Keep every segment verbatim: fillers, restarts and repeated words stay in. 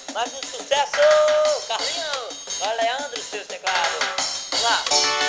Mais um sucesso, Carlinho. Vai, Leandro, seus teclados. Vamos lá.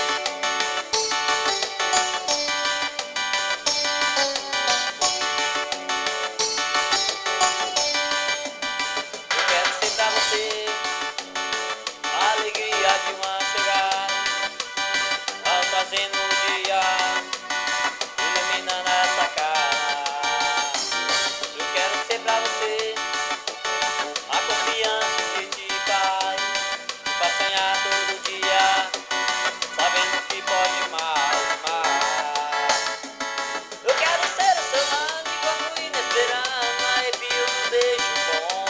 Eu quero ser pra você a alegria de uma chegada, ao trazendo o dia, iluminando essa cara. Eu quero ser pra você a confiança que te faz, te faz sonhar todo dia, sabendo que pode mais, mais. Eu quero ser o seu lado quando inesperado, um arrepio no beijo bom.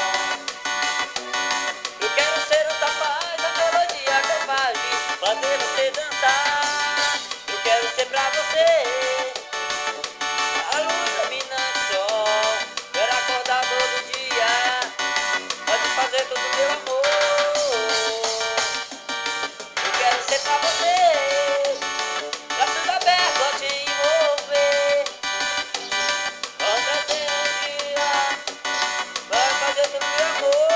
Eu quero ser outra paz, a melodia capaz de fazer você dançar. Eu quero ser pra você a luz iluminante sol. Quero acordar todo dia, pode fazer todo o meu amor. Eu quero ser pra você, braços abertos a te envolver. Vou trazer um dia, vai fazer todo o meu amor.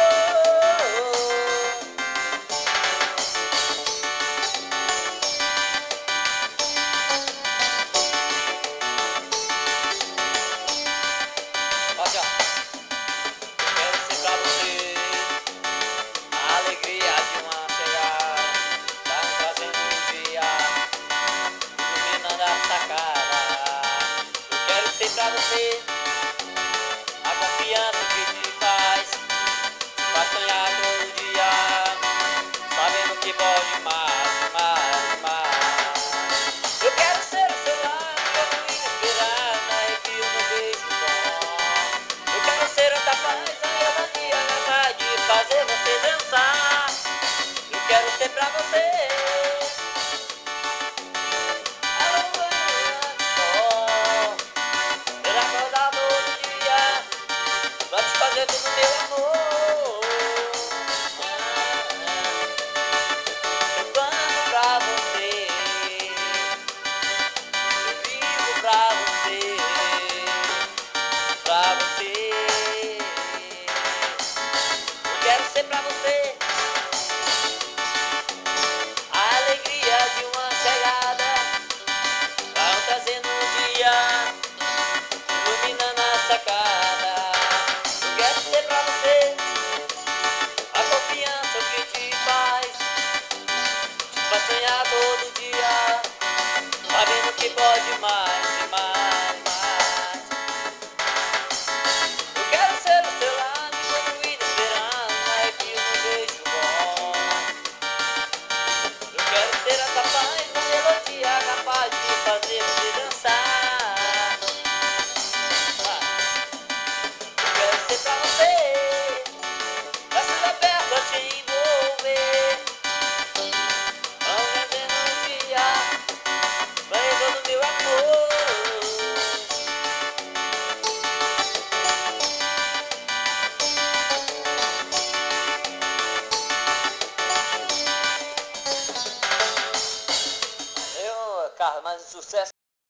Ó, já. Eu quero ser pra você a alegria de uma chegada, tá trazendo um dia, iluminando a sacada. Eu quero ser pra você a confiança que te faz, faz sonhar todo dia, sabendo que pode mais, mais, mais. Eu quero ser o seu lado quando inesperado, arrepio no beijo bom. Eu quero ser outra paz, a melodia capaz de fazer você dançar. Eu quero ser pra você a lua iluminando o sol. Quero acordar todo dia, vai te fazer todo meu amor. Eu canto pra você, eu vivo pra você, pra você. Eu quero ser pra você a alegria de uma chegada, vai trazendo um dia, iluminando a sacada. Eu quero ser pra você a confiança que te faz, te faz sonhar todo dia, sabendo que pode mais e mais, mais. Eu quero ser o seu lado quando inesperado, um arrepio no beijo bom. Eu quero ser essa paz, uma melodia capaz de fazer você dançar. Eu quero ser pra você, braços abertos a te envolver. Vamos vivendo um dia, vai todo meu amor. Eu, Carlos, mais um sucesso.